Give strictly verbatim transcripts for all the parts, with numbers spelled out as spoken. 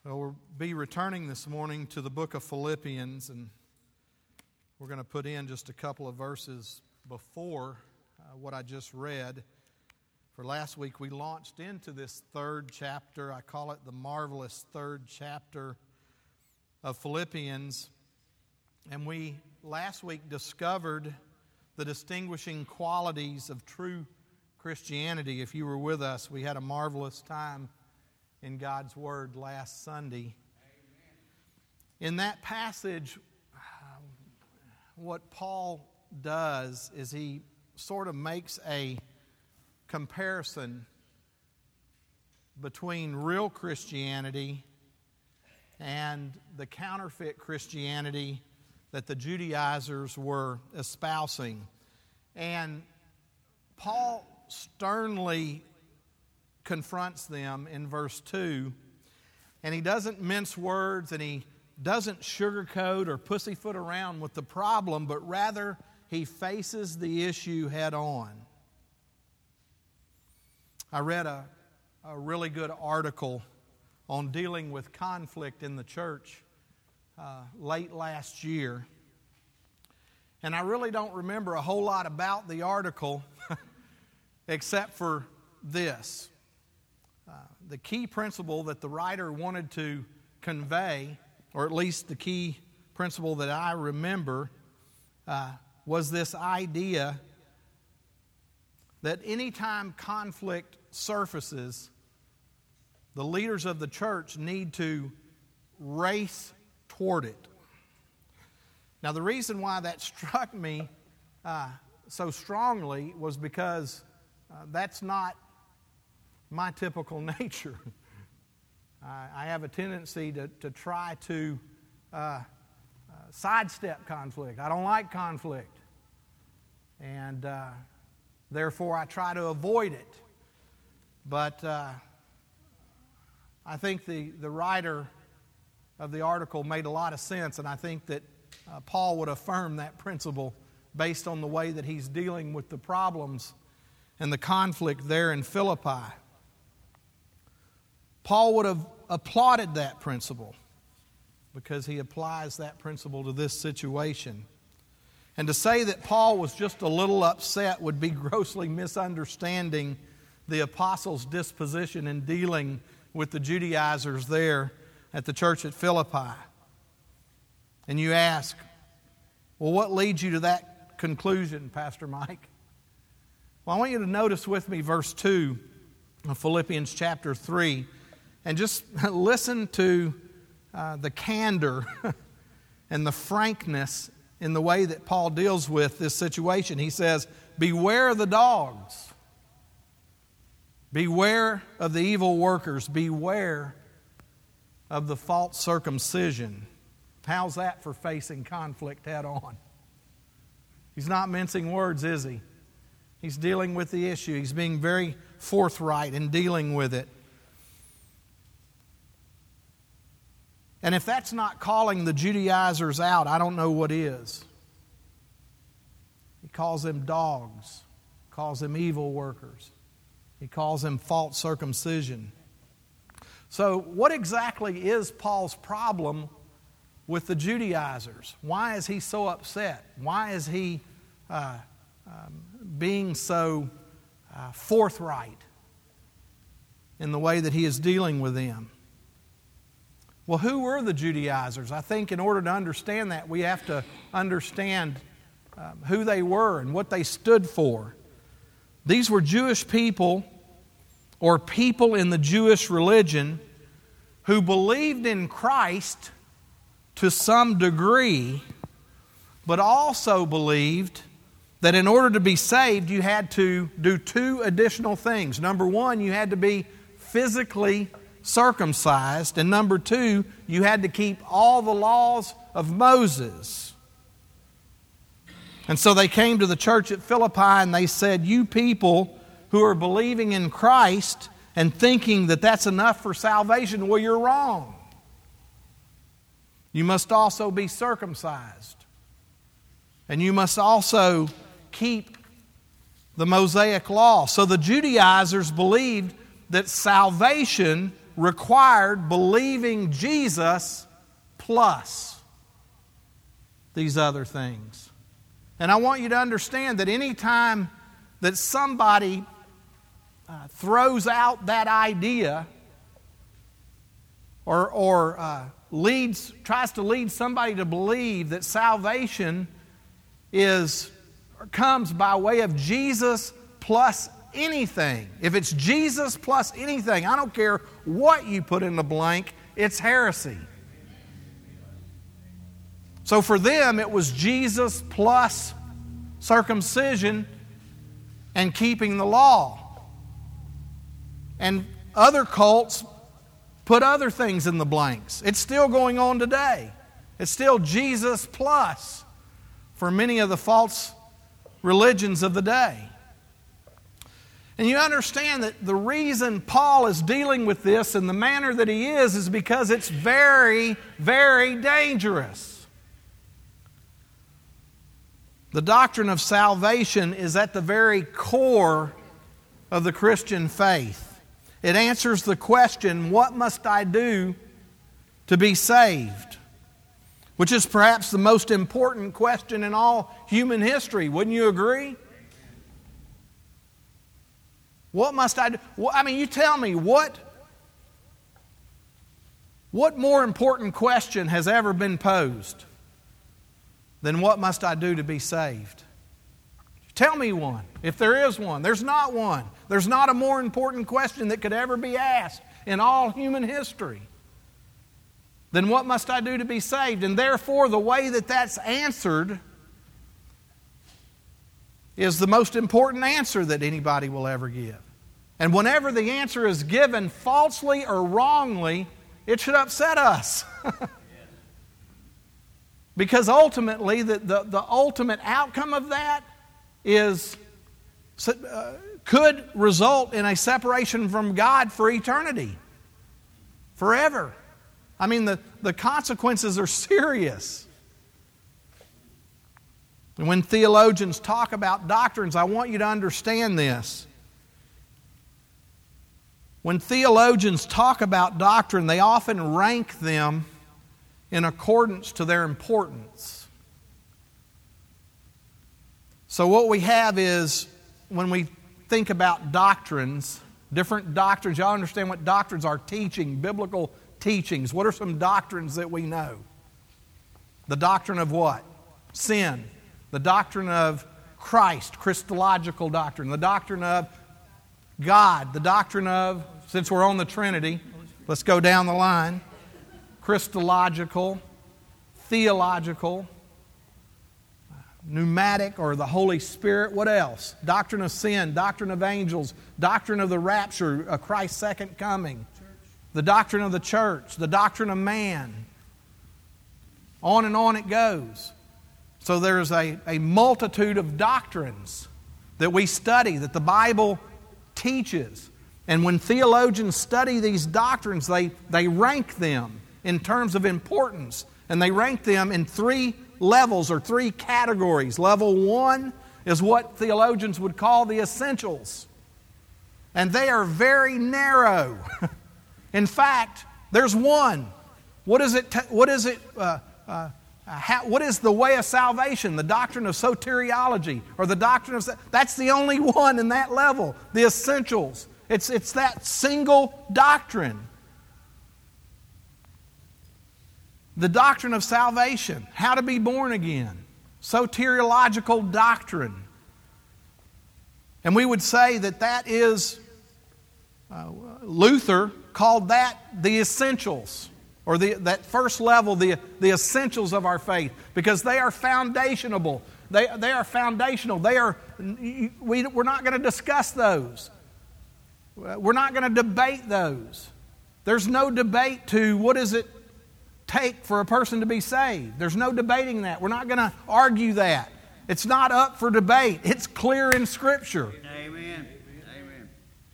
Well, we'll be returning this morning to the book of Philippians, and we're going to put in just a couple of verses before uh, what I just read. For last week, we launched into this third chapter. I call it the marvelous third chapter of Philippians. And we last week discovered the distinguishing qualities of true Christianity. If you were with us, we had a marvelous time in God's Word last Sunday. In that passage, what Paul does is he sort of makes a comparison between real Christianity and the counterfeit Christianity that the Judaizers were espousing. And Paul sternly confronts them in verse two, and he doesn't mince words and he doesn't sugarcoat or pussyfoot around with the problem, but rather he faces the issue head on. I read a, a really good article on dealing with conflict in the church uh, late last year, and I really don't remember a whole lot about the article except for this. Uh, the key principle that the writer wanted to convey, or at least the key principle that I remember, uh, was this idea that anytime conflict surfaces, the leaders of the church need to race toward it. Now, the reason why that struck me uh, so strongly was because uh, that's not my typical nature. I, I have a tendency to, to try to uh, uh, sidestep conflict. I don't like conflict. And uh, therefore I try to avoid it. But uh, I think the, the writer of the article made a lot of sense, and I think that uh, Paul would affirm that principle based on the way that he's dealing with the problems and the conflict there in Philippi. Paul would have applauded that principle because he applies that principle to this situation. And to say that Paul was just a little upset would be grossly misunderstanding the apostles' disposition in dealing with the Judaizers there at the church at Philippi. And you ask, well, what leads you to that conclusion, Pastor Mike? Well, I want you to notice with me verse two of Philippians chapter three. And just listen to uh, the candor and the frankness in the way that Paul deals with this situation. He says, beware of the dogs. Beware of the evil workers. Beware of the false circumcision. How's that for facing conflict head on? He's not mincing words, is he? He's dealing with the issue. He's being very forthright in dealing with it. And if that's not calling the Judaizers out, I don't know what is. He calls them dogs. He calls them evil workers. He calls them false circumcision. So what exactly is Paul's problem with the Judaizers? Why is he so upset? Why is he uh, um, being so uh, forthright in the way that he is dealing with them? Well, who were the Judaizers? I think in order to understand that, we have to understand um, who they were and what they stood for. These were Jewish people, or people in the Jewish religion, who believed in Christ to some degree, but also believed that in order to be saved, you had to do two additional things. Number one, you had to be physically circumcised, and number two, you had to keep all the laws of Moses. And so they came to the church at Philippi and they said, you people who are believing in Christ and thinking that that's enough for salvation, well, you're wrong. You must also be circumcised. And you must also keep the Mosaic law. So the Judaizers believed that salvation required believing Jesus plus these other things. And I want you to understand that any time that somebody uh, throws out that idea or, or uh, leads, tries to lead somebody to believe that salvation is comes by way of Jesus plus anything. If it's Jesus plus anything, I don't care what you put in the blank, it's heresy. So for them, it was Jesus plus circumcision and keeping the law. And other cults put other things in the blanks. It's still going on today. It's still Jesus plus for many of the false religions of the day. And you understand that the reason Paul is dealing with this in the manner that he is is because it's very, very dangerous. The doctrine of salvation is at the very core of the Christian faith. It answers the question, what must I do to be saved? Which is perhaps the most important question in all human history. Wouldn't you agree? What must I do? Well, I mean, you tell me, what, what more important question has ever been posed than what must I do to be saved? Tell me one, if there is one. There's not one. There's not a more important question that could ever be asked in all human history than what must I do to be saved? And therefore, the way that that's answered is the most important answer that anybody will ever give. And whenever the answer is given falsely or wrongly, it should upset us. Because ultimately, the, the, the ultimate outcome of that is uh, could result in a separation from God for eternity, forever. I mean, the, the consequences are serious. And when theologians talk about doctrines, I want you to understand this. When theologians talk about doctrine, they often rank them in accordance to their importance. So what we have is, when we think about doctrines, different doctrines, y'all understand what doctrines are? Teaching, biblical teachings. What are some doctrines that we know? The doctrine of what? Sin. The doctrine of Christ, Christological doctrine. The doctrine of God. The doctrine of, since we're on the Trinity, let's go down the line. Christological, theological, pneumatic, or the Holy Spirit. What else? Doctrine of sin, doctrine of angels, doctrine of the rapture, of Christ's second coming, the doctrine of the church, the doctrine of man. On and on it goes. So there's a, a multitude of doctrines that we study, that the Bible teaches. And when theologians study these doctrines, they, they rank them in terms of importance. And they rank them in three levels or three categories. Level one is what theologians would call the essentials. And they are very narrow. In fact, there's one. What is it? What is it? Uh, uh, how, what is the way of salvation? The doctrine of soteriology, or the doctrine of... That's the only one in that level. The essentials. It's, it's that single doctrine. The doctrine of salvation, how to be born again, soteriological doctrine. And we would say that that is, uh, Luther called that the essentials, or the, that first level, the, the essentials of our faith, because they are foundational. They, they are foundational. They are, we, we're not going to discuss those. We're not going to debate those. There's no debate to what does it take for a person to be saved. There's no debating that. We're not going to argue that. It's not up for debate. It's clear in Scripture. Amen. Amen.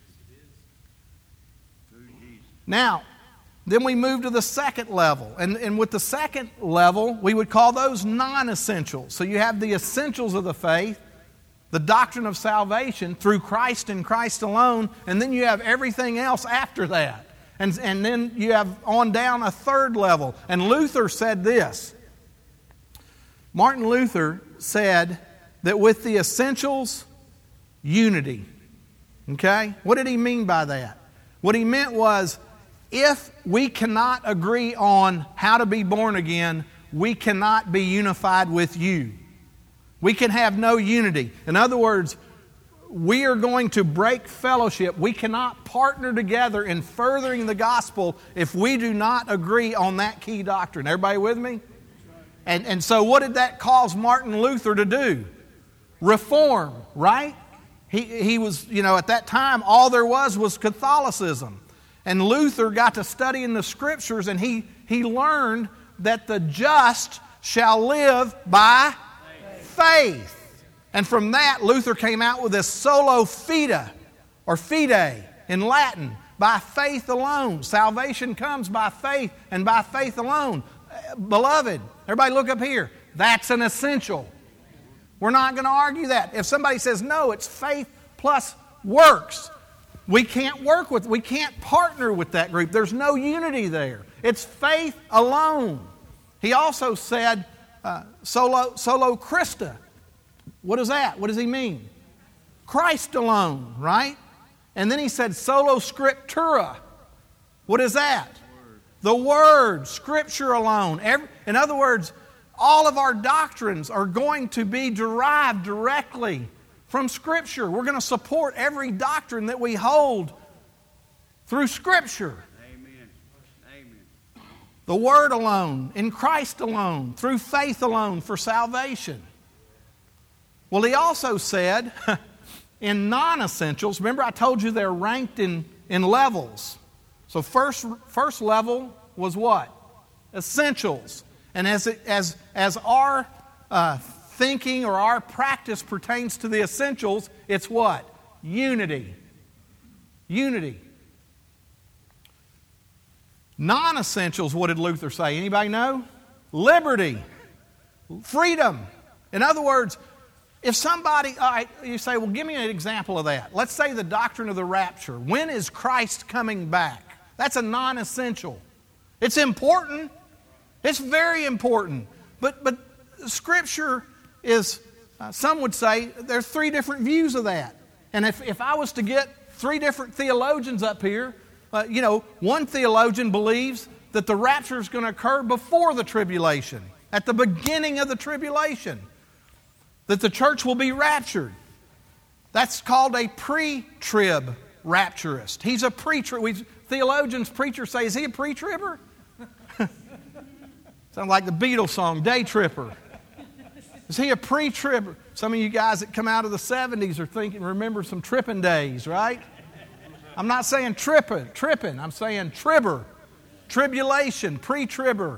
Now, then we move to the second level. And, and with the second level, we would call those non-essentials. So you have the essentials of the faith, the doctrine of salvation through Christ and Christ alone, and then you have everything else after that. And, and then you have on down a third level. And Luther said this. Martin Luther said that with the essentials, unity. Okay? What did he mean by that? What he meant was, if we cannot agree on how to be born again, we cannot be unified with you. We can have no unity. In other words, we are going to break fellowship. We cannot partner together in furthering the gospel if we do not agree on that key doctrine. Everybody with me? And, and so what did that cause Martin Luther to do? Reform, right? He, he was, you know, at that time, all there was was Catholicism. And Luther got to study in the Scriptures, and he, he learned that the just shall live by faith. And from that, Luther came out with this sola fide, or fide in Latin, by faith alone. Salvation comes by faith and by faith alone. Beloved, everybody look up here. That's an essential. We're not going to argue that. If somebody says, no, it's faith plus works, we can't work with, we can't partner with that group. There's no unity there. It's faith alone. He also said, uh, solo, solo Christa. What is that? What does he mean? Christ alone, right? And then he said solo scriptura. What is that? Word. The Word, Scripture alone. Every, in other words, all of our doctrines are going to be derived directly from Scripture. We're going to support every doctrine that we hold through Scripture. Amen. Amen. The Word alone, in Christ alone, through faith alone for salvation. Well, he also said, in non-essentials, remember I told you they're ranked in, in levels. So first, first level was what? Essentials. And as, it, as, as our uh, thinking or our practice pertains to the essentials, it's what? Unity. Unity. Non-essentials, what did Luther say? Anybody know? Liberty. Freedom. In other words, if somebody, all right, you say, well, give me an example of that. Let's say the doctrine of the rapture. When is Christ coming back? That's a non-essential. It's important. It's very important. But but Scripture is, uh, some would say, there's three different views of that. And if, if I was to get three different theologians up here, uh, you know, one theologian believes that the rapture is going to occur before the tribulation, at the beginning of the tribulation. That the church will be raptured. That's called a pre-trib rapturist. He's a pre-trib. We, theologians, preachers say, is he a pre-tribber? Sounds like the Beatles song, Day Tripper. Is he a pre-tribber? Some of you guys that come out of the seventies are thinking, remember some tripping days, right? I'm not saying tripping, tripping. I'm saying tribber, tribulation, pre-tribber.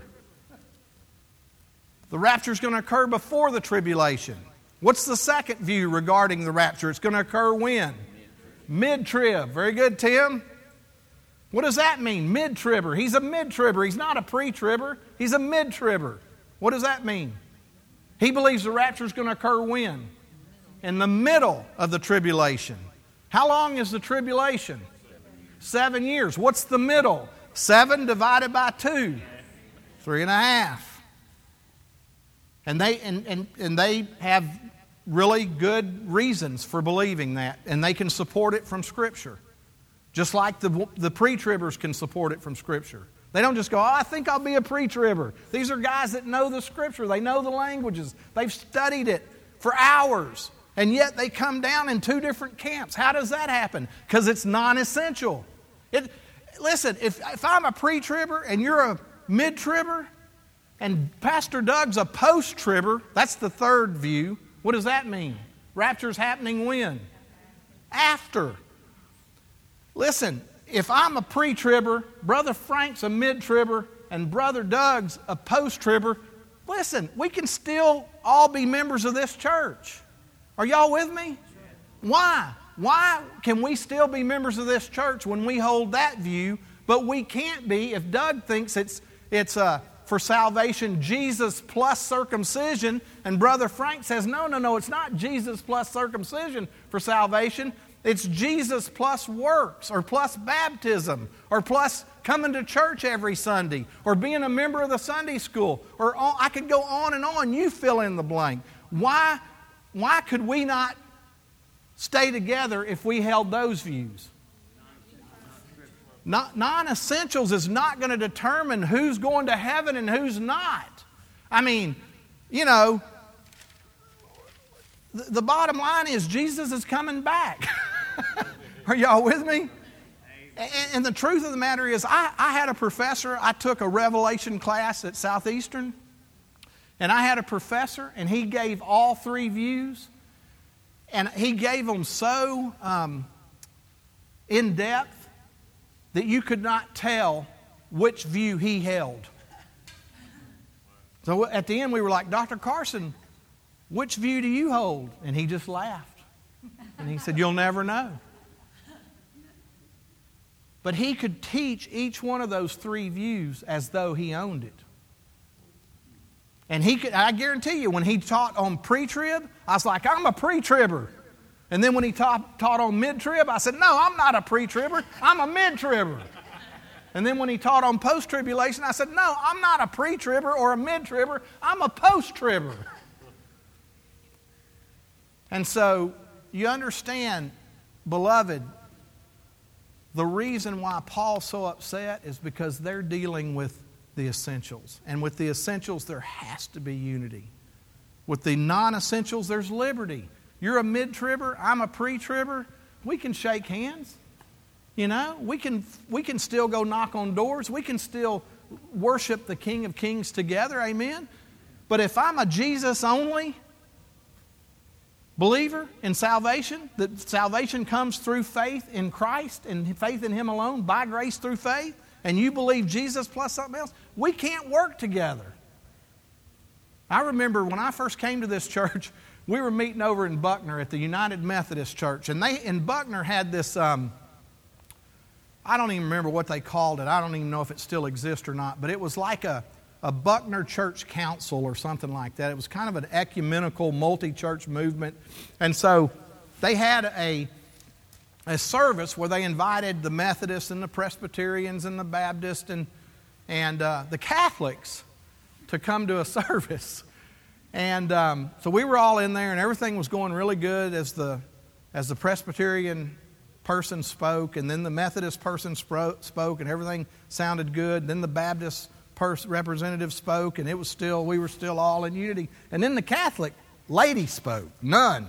The rapture is going to occur before the tribulation. What's the second view regarding the rapture? It's going to occur when? Mid-trib. Very good, Tim. What does that mean? Mid-tribber. He's a mid-tribber. He's not a pre-tribber. He's a mid-tribber. What does that mean? He believes the rapture is going to occur when? In the middle of the tribulation. How long is the tribulation? Seven years. What's the middle? Seven divided by two. Three and a half. And they and, and, and they have really good reasons for believing that, and they can support it from Scripture. Just like the, the pre-tribbers can support it from Scripture. They don't just go, oh, I think I'll be a pre-tribber. These are guys that know the Scripture. They know the languages. They've studied it for hours, and yet they come down in two different camps. How does that happen? Because it's non-essential. It, listen, if, if I'm a pre-tribber and you're a mid-tribber, and Pastor Doug's a post-tribber, that's the third view. What does that mean? Rapture's happening when? After. Listen, if I'm a pre-tribber, Brother Frank's a mid-tribber, and Brother Doug's a post-tribber, listen, we can still all be members of this church. Are y'all with me? Why? Why can we still be members of this church when we hold that view, but we can't be if Doug thinks it's it's uh, for salvation Jesus plus circumcision, and Brother Frank says, no, no, no, it's not Jesus plus circumcision for salvation. It's Jesus plus works, or plus baptism, or plus coming to church every Sunday, or being a member of the Sunday school, or on, I could go on and on. You fill in the blank. Why, why could we not stay together if we held those views? Not, non-essentials is not going to determine who's going to heaven and who's not. I mean, you know, the, the bottom line is Jesus is coming back. Are y'all with me? And, and the truth of the matter is, I, I had a professor, I took a Revelation class at Southeastern, and I had a professor, and he gave all three views, and he gave them so um, in depth that you could not tell which view he held. So at the end we were like, Doctor Carson, which view do you hold? And he just laughed. And he said, you'll never know. But he could teach each one of those three views as though he owned it. And he could, I guarantee you, when he taught on pre-trib, I was like, I'm a pre-tribber. And then when he taught, taught on mid-trib, I said, no, I'm not a pre-tribber, I'm a mid-tribber. And then when he taught on post-tribulation, I said, no, I'm not a pre-tribber or a mid-tribber, I'm a post-tribber. And so you understand, beloved, the reason why Paul's so upset is because they're dealing with the essentials. And with the essentials, there has to be unity. With the non-essentials, there's liberty. You're a mid-tribber, I'm a pre-tribber. We can shake hands. You know, we can we can still go knock on doors. We can still worship the King of Kings together, amen? But if I'm a Jesus-only believer in salvation, that salvation comes through faith in Christ and faith in Him alone, by grace through faith, and you believe Jesus plus something else, we can't work together. I remember when I first came to this church, we were meeting over in Buckner at the United Methodist Church, and they in Buckner had this, um, I don't even remember what they called it. I don't even know if it still exists or not, but it was like a, a Buckner Church Council or something like that. It was kind of an ecumenical, multi-church movement. And so they had a, a service where they invited the Methodists and the Presbyterians and the Baptists and, and uh, the Catholics to come to a service. And um, so we were all in there, and everything was going really good as the as the Presbyterian person spoke, and then the Methodist person spro- spoke, and everything sounded good. Then the Baptist pers- representative spoke, and it was still we were still all in unity. And then the Catholic lady spoke, none.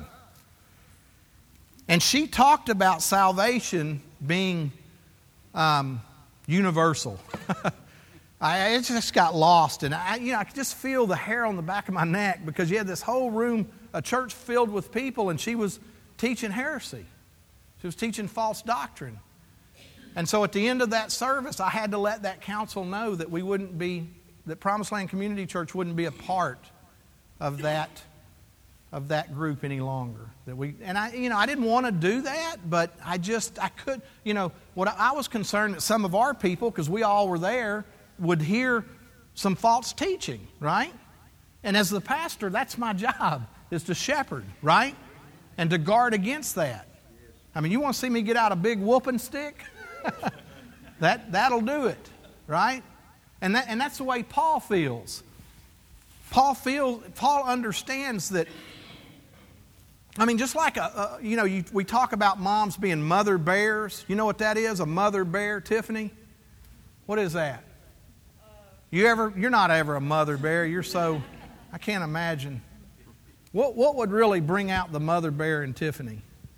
And she talked about salvation being um, universal. I just got lost, and I, you know, I could just feel the hair on the back of my neck because you had this whole room, a church filled with people, and she was teaching heresy. She was teaching false doctrine. And so at the end of that service, I had to let that council know that we wouldn't be, that Promised Land Community Church wouldn't be a part of that, of that group any longer. That we, and I, you know, I didn't want to do that, but I just, I could, you know, what I, I was concerned that some of our people, because we all were there, would hear some false teaching, right? And as the pastor, that's my job, is to shepherd, right? And to guard against that. I mean, you want to see me get out a big whooping stick? that, that'll do it, right? And, that, and that's the way Paul feels. Paul feels, Paul understands that, I mean, just like, a, a you know, you, we talk about moms being mother bears. You know what that is, a mother bear, Tiffany? What is that? You ever, you're not ever a mother bear. You're so, I can't imagine. What, what would really bring out the mother bear in Tiffany?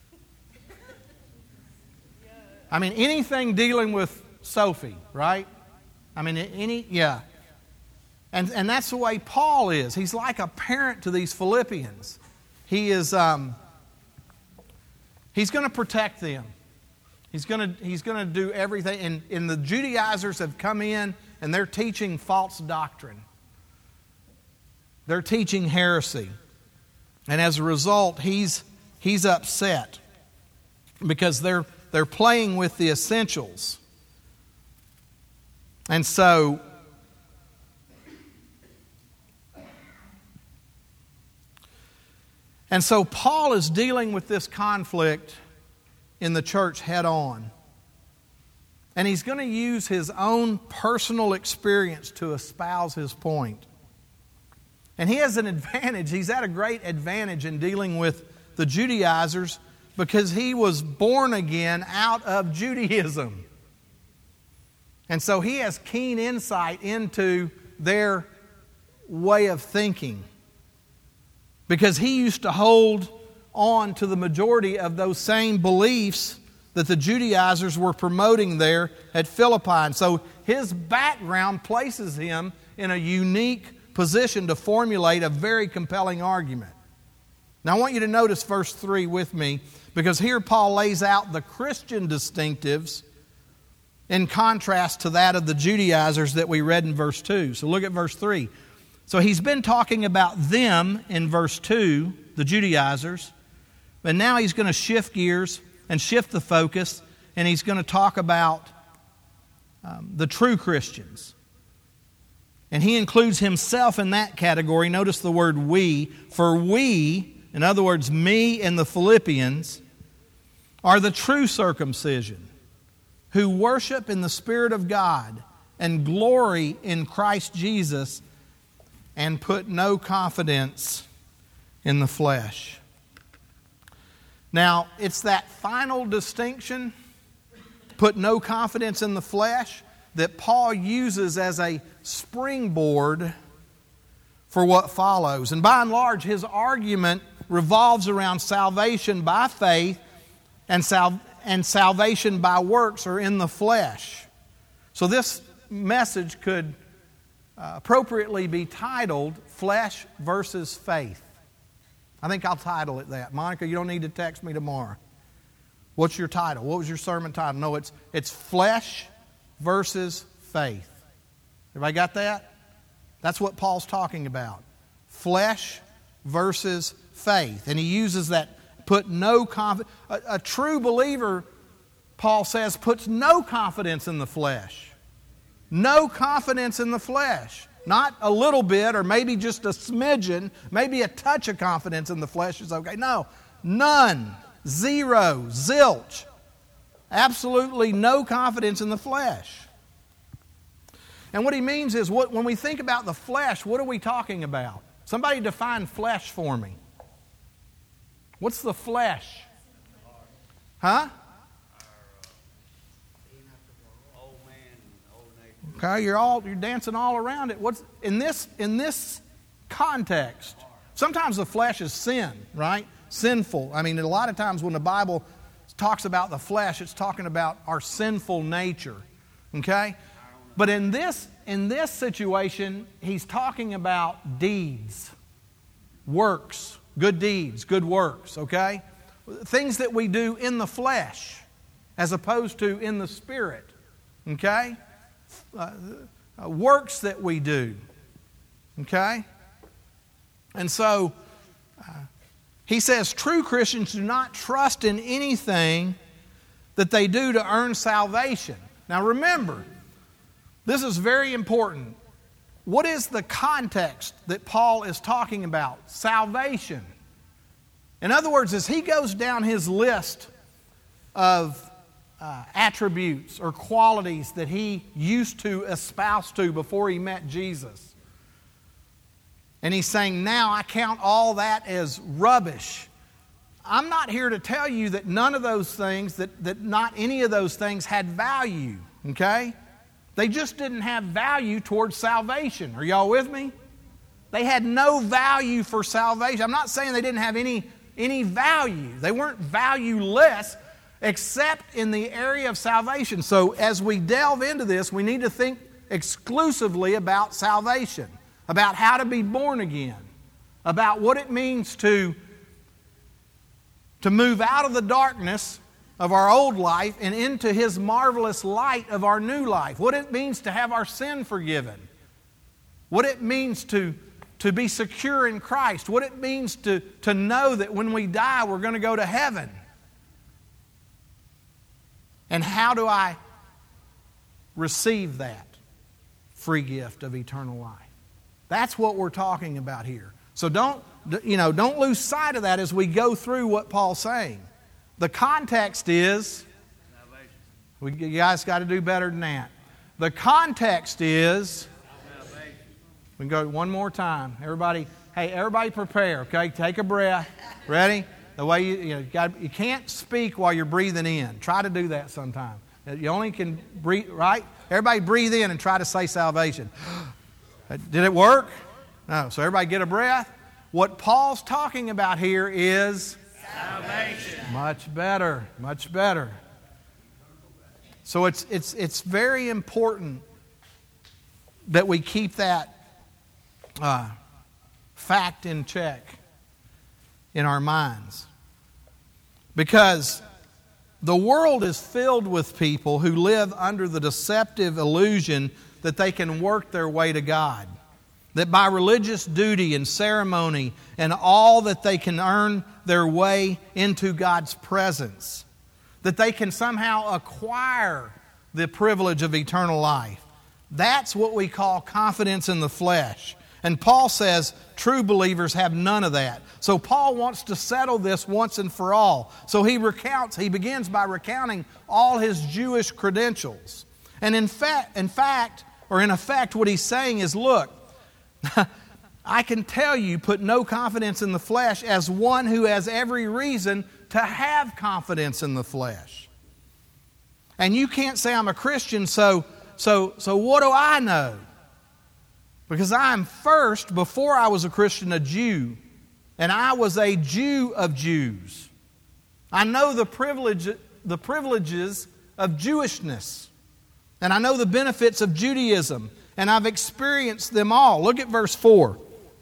I mean, anything dealing with Sophie, right? I mean, any, yeah. And, and that's the way Paul is. He's like a parent to these Philippians. He is, um, he's going to protect them. He's going to, he's going to do everything. And, and the Judaizers have come in and they're teaching false doctrine. They're teaching heresy. And as a result, he's, he's upset because they're, they're playing with the essentials. And so, and so Paul is dealing with this conflict in the church head on. And he's going to use his own personal experience to espouse his point. And he has an advantage. He's at a great advantage in dealing with the Judaizers because he was born again out of Judaism. And so he has keen insight into their way of thinking because he used to hold on to the majority of those same beliefs that the Judaizers were promoting there at Philippi. And so his background places him in a unique position to formulate a very compelling argument. Now I want you to notice verse three with me, because here Paul lays out the Christian distinctives in contrast to that of the Judaizers that we read in verse two. So look at verse three. So he's been talking about them in verse two, the Judaizers, but now he's going to shift gears and shift the focus, and he's going to talk about um, the true Christians. And he includes himself in that category. Notice the word we. For we, in other words, me and the Philippians, are the true circumcision, who worship in the Spirit of God and glory in Christ Jesus and put no confidence in the flesh. Now, it's that final distinction, put no confidence in the flesh, that Paul uses as a springboard for what follows. And by and large, his argument revolves around salvation by faith and, sal- and salvation by works or in the flesh. So this message could uh, appropriately be titled Flesh versus Faith. I think I'll title it that. Monica, you don't need to text me tomorrow. What's your title? What was your sermon title? No, it's it's flesh versus faith. Everybody got that? That's what Paul's talking about. Flesh versus faith. And he uses that, put no confidence. A, a true believer, Paul says, puts no confidence in the flesh. No confidence in the flesh. Not a little bit or maybe just a smidgen, maybe a touch of confidence in the flesh is okay. No, none, zero, zilch. Absolutely no confidence in the flesh. And what he means is, what, when we think about the flesh, what are we talking about? Somebody define flesh for me. What's the flesh? Huh? Okay, you're all you're dancing all around it. What's in this in this context? Sometimes the flesh is sin, right? Sinful. I mean, a lot of times when the Bible talks about the flesh, it's talking about our sinful nature. Okay? But in this in this situation, he's talking about deeds, works, good deeds, good works, okay? Things that we do in the flesh as opposed to in the spirit. Okay? Uh, uh, works that we do. Okay? And so, uh, he says, true Christians do not trust in anything that they do to earn salvation. Now remember, this is very important. What is the context that Paul is talking about? Salvation. In other words, as he goes down his list of Uh, attributes or qualities that he used to espouse to before he met Jesus. And he's saying, now I count all that as rubbish. I'm not here to tell you that none of those things, that, that not any of those things had value, okay? They just didn't have value towards salvation. Are y'all with me? They had no value for salvation. I'm not saying they didn't have any, any value. They weren't valueless, except in the area of salvation. So as we delve into this, we need to think exclusively about salvation, about how to be born again, about what it means to, to move out of the darkness of our old life and into His marvelous light of our new life, what it means to have our sin forgiven, what it means to, to be secure in Christ, what it means to, to know that when we die we're going to go to heaven. And how do I receive that free gift of eternal life? That's what we're talking about here. So don't, you know, don't lose sight of that as we go through what Paul's saying. The context is We, you guys got to do better than that. The context is, we can go one more time. Everybody, hey, everybody prepare, okay? Take a breath. Ready? The way you, you, know, you, got, you can't speak while you're breathing in. Try to do that sometime. You only can breathe, right? Everybody breathe in and try to say salvation. Did it work? No. So everybody get a breath. What Paul's talking about here is salvation. Much better, much better. So it's it's it's very important that we keep that uh, fact in check in our minds. Because the world is filled with people who live under the deceptive illusion that they can work their way to God. That by religious duty and ceremony and all that they can earn their way into God's presence. That they can somehow acquire the privilege of eternal life. That's what we call confidence in the flesh. And Paul says true believers have none of that. So Paul wants to settle this once and for all. So he recounts, he begins by recounting all his Jewish credentials. And in fact, in fact, or in effect, what he's saying is, look, I can tell you, put no confidence in the flesh as one who has every reason to have confidence in the flesh. And you can't say I'm a Christian, so, so, so what do I know? Because I'm first, before I was a Christian, a Jew. And I was a Jew of Jews. I know the privilege, the privileges of Jewishness. And I know the benefits of Judaism. And I've experienced them all. Look at verse four.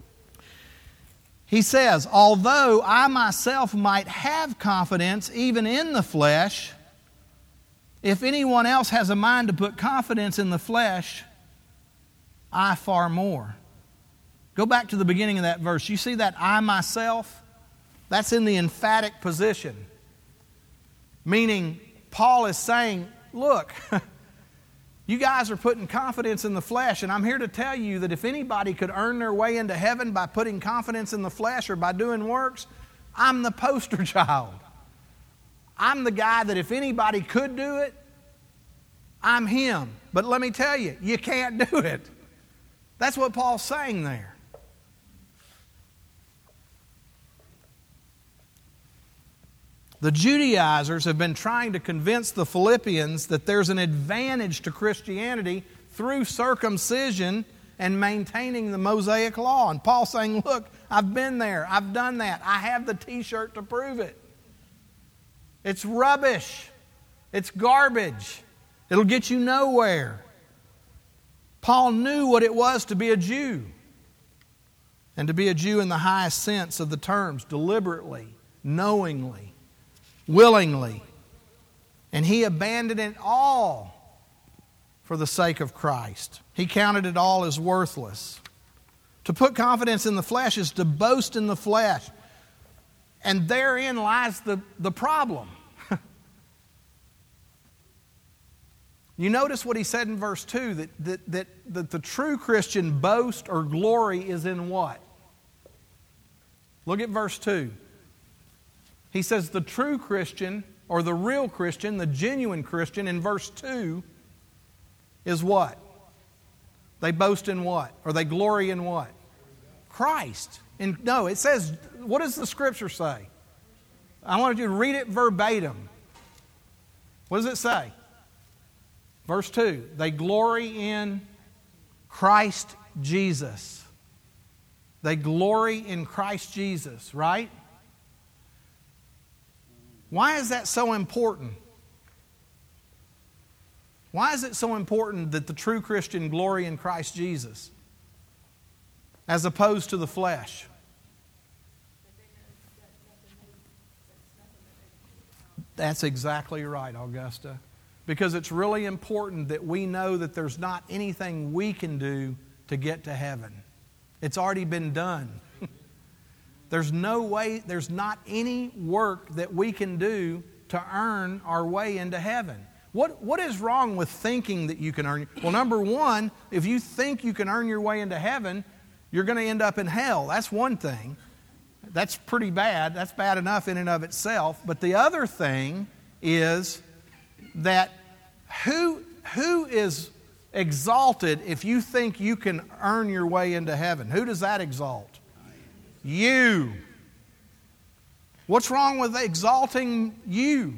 He says, although I myself might have confidence even in the flesh, if anyone else has a mind to put confidence in the flesh, I far more. Go back to the beginning of that verse. You see that I myself? That's in the emphatic position. Meaning, Paul is saying, look, you guys are putting confidence in the flesh, and I'm here to tell you that if anybody could earn their way into heaven by putting confidence in the flesh or by doing works, I'm the poster child. I'm the guy that if anybody could do it, I'm him. But let me tell you, you can't do it. That's what Paul's saying there. The Judaizers have been trying to convince the Philippians that there's an advantage to Christianity through circumcision and maintaining the Mosaic law. And Paul's saying, look, I've been there. I've done that. I have the t-shirt to prove it. It's rubbish. It's garbage. It'll get you nowhere. Paul knew what it was to be a Jew. And to be a Jew in the highest sense of the terms, deliberately, knowingly, willingly. And he abandoned it all for the sake of Christ. He counted it all as worthless. To put confidence in the flesh is to boast in the flesh. And therein lies the, the problem. You notice what he said in verse two, that, that, that, that the true Christian boast or glory is in what? Look at verse two. He says the true Christian, or the real Christian, the genuine Christian, in verse two, is what? They boast in what? Or they glory in what? Christ. And no, it says, what does the Scripture say? I wanted you to read it verbatim. What does it say? Verse two, they glory in Christ Jesus. They glory in Christ Jesus, right? Why is that so important? Why is it so important that the true Christian glory in Christ Jesus as opposed to the flesh? That's exactly right, Augusta. Because it's really important that we know that there's not anything we can do to get to heaven. It's already been done. There's no way, there's not any work that we can do to earn our way into heaven. What, what is wrong with thinking that you can earn? Well, number one, if you think you can earn your way into heaven, you're going to end up in hell. That's one thing. That's pretty bad. That's bad enough in and of itself. But the other thing is that who, who is exalted if you think you can earn your way into heaven? Who does that exalt? You. What's wrong with exalting you?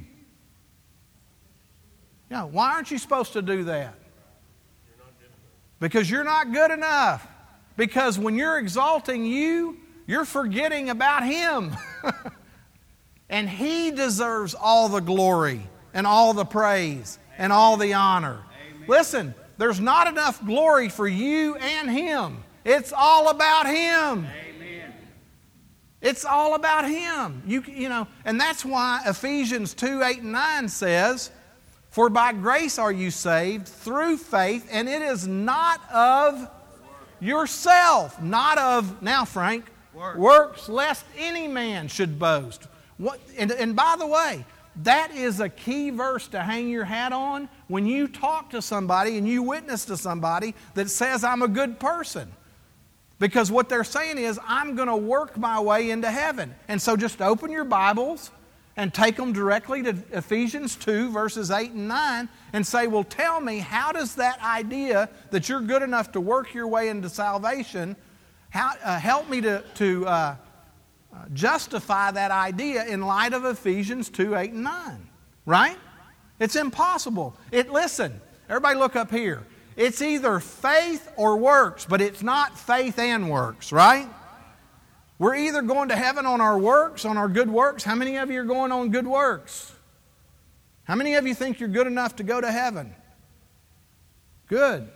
You know, why aren't you supposed to do that? Because you're not good enough. Because when you're exalting you, you're forgetting about Him. And He deserves all the glory and all the praise and all the honor. Amen. Listen, there's not enough glory for you and Him. It's all about Him. Amen. It's all about Him. You, you know, and that's why Ephesians two, eight, and nine says, "For by grace are you saved through faith, and it is not of yourself," not of, now Frank, Works. works, lest any man should boast. What, and, and by the way, that is a key verse to hang your hat on when you talk to somebody and you witness to somebody that says, "I'm a good person." Because what they're saying is, I'm going to work my way into heaven. And so just open your Bibles and take them directly to Ephesians two, verses eight and nine, and say, well, tell me, how does that idea that you're good enough to work your way into salvation, how, uh, help me to, to uh, justify that idea in light of Ephesians two, eight, and nine? Right? It's impossible. It, listen, everybody look up here. It's either faith or works, but it's not faith and works, right? We're either going to heaven on our works, on our good works. How many of you are going on good works? How many of you think you're good enough to go to heaven? Good.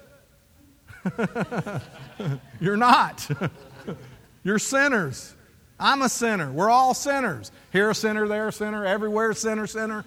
You're not. You're sinners. I'm a sinner. We're all sinners. Here a sinner, there a sinner, everywhere a sinner, sinner.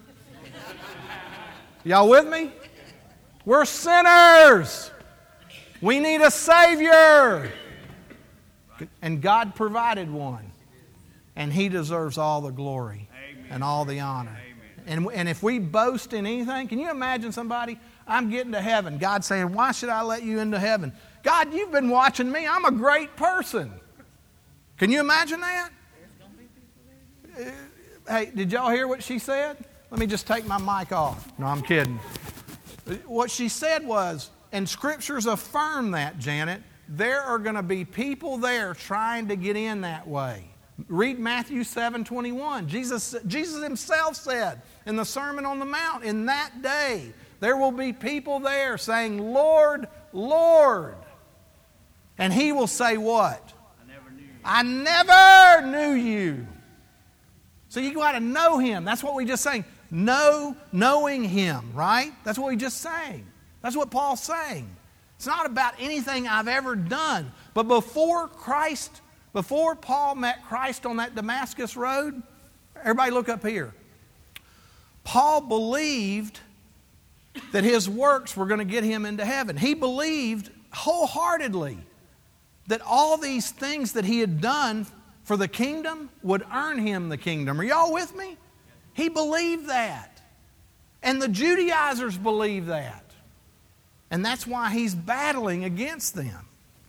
Y'all with me? We're sinners. We need a Savior. And God provided one. And He deserves all the glory Amen. and all the honor. Amen. And, and if we boast in anything, can you imagine somebody, I'm getting to heaven. God saying, why should I let you into heaven? God, you've been watching me. I'm a great person. Can you imagine that? Uh, hey, did y'all hear what she said? Let me just take my mic off. No, I'm kidding. What she said was, and Scriptures affirm that, Janet, there are going to be people there trying to get in that way. Read Matthew seven twenty-one. Jesus, Jesus Himself said in the Sermon on the Mount, in that day, there will be people there saying, Lord, Lord. And He will say what? I never knew you. I never knew you. So you got to know Him. That's what we just sang. Know, knowing Him, right? That's what we just sang. That's what Paul's saying. It's not about anything I've ever done. But before Christ, before Paul met Christ on that Damascus road, everybody look up here. Paul believed that his works were going to get him into heaven. He believed wholeheartedly that all these things that he had done for the kingdom would earn him the kingdom. Are y'all with me? He believed that. And the Judaizers believed that. And that's why he's battling against them.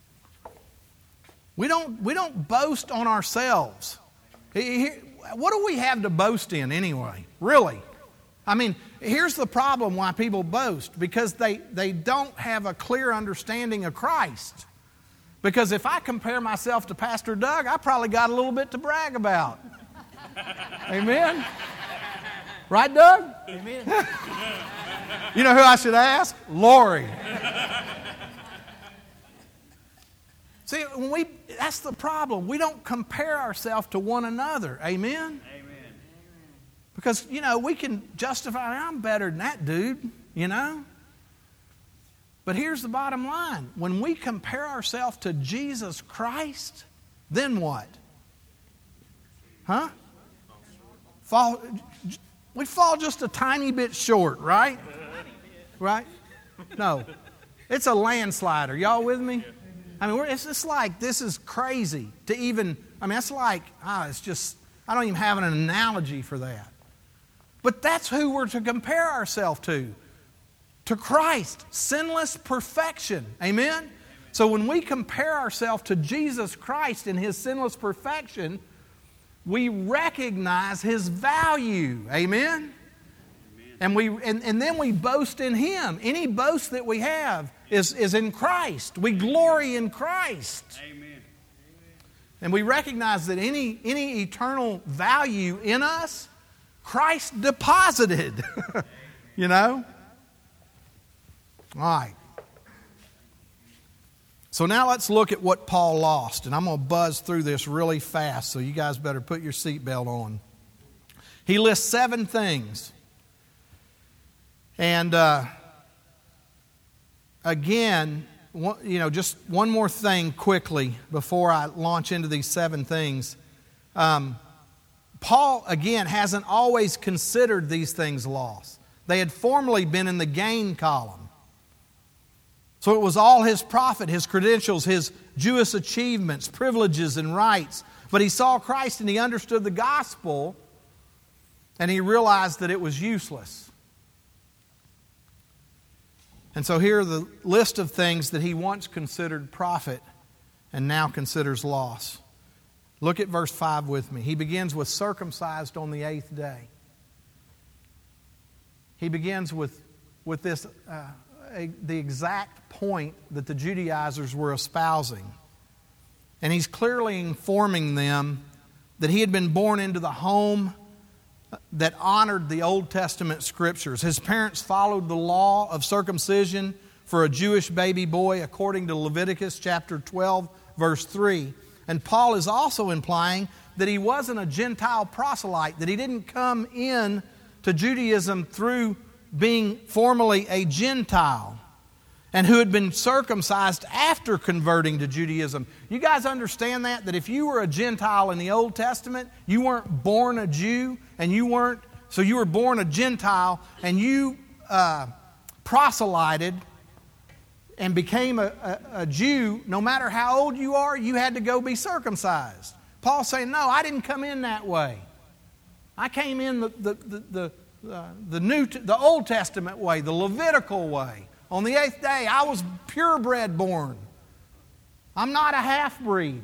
We don't, we don't boast on ourselves. What do we have to boast in anyway? Really? I mean, here's the problem why people boast. Because they, they don't have a clear understanding of Christ. Because if I compare myself to Pastor Doug, I probably got a little bit to brag about. Amen? Right, Doug? Amen. You know who I should ask? Lori. See, when we, that's the problem. We don't compare ourselves to one another. Amen? Amen. Because, you know, we can justify, I'm better than that dude, you know? But here's the bottom line. When we compare ourselves to Jesus Christ, then what? Huh? Fall, we fall just a tiny bit short, right? Right? No. It's a landslide. Are y'all with me? I mean, we're, it's just like, this is crazy to even, I mean, that's like, ah, it's just, I don't even have an analogy for that. But that's who we're to compare ourselves to. To Christ, sinless perfection. Amen? So when we compare ourselves to Jesus Christ in His sinless perfection, we recognize His value. Amen? Amen. And, we, and, and then we boast in Him. Any boast that we have is, is in Christ. We glory in Christ. Amen. And we recognize that any, any eternal value in us, Christ deposited. You know? All right. So now let's look at what Paul lost. And I'm going to buzz through this really fast, so you guys better put your seatbelt on. He lists seven things. And uh, again, one, you know, just one more thing quickly before I launch into these seven things. Um, Paul, again, hasn't always considered these things loss. They had formerly been in the gain column. So it was all his profit, his credentials, his Jewish achievements, privileges, and rights. But he saw Christ and he understood the gospel, and he realized that it was useless. And so here are the list of things that he once considered profit and now considers loss. Look at verse five with me. He begins with circumcised on the eighth day. He begins with, with this, uh, a, the exact point that the Judaizers were espousing. And he's clearly informing them that he had been born into the home that honored the Old Testament scriptures. His parents followed the law of circumcision for a Jewish baby boy according to Leviticus chapter twelve, verse three. And Paul is also implying that he wasn't a Gentile proselyte, that he didn't come in to Judaism through being formally a Gentile, and who had been circumcised after converting to Judaism. You guys understand that? That if you were a Gentile in the Old Testament, you weren't born a Jew, and you weren't, so you were born a Gentile, and you uh, proselyted and became a, a, a Jew. No matter how old you are, you had to go be circumcised. Paul's saying, no, I didn't come in that way. I came in the, the, the, the, uh, the, New, the Old Testament way, the Levitical way. On the eighth day, I was purebred born. I'm not a half-breed.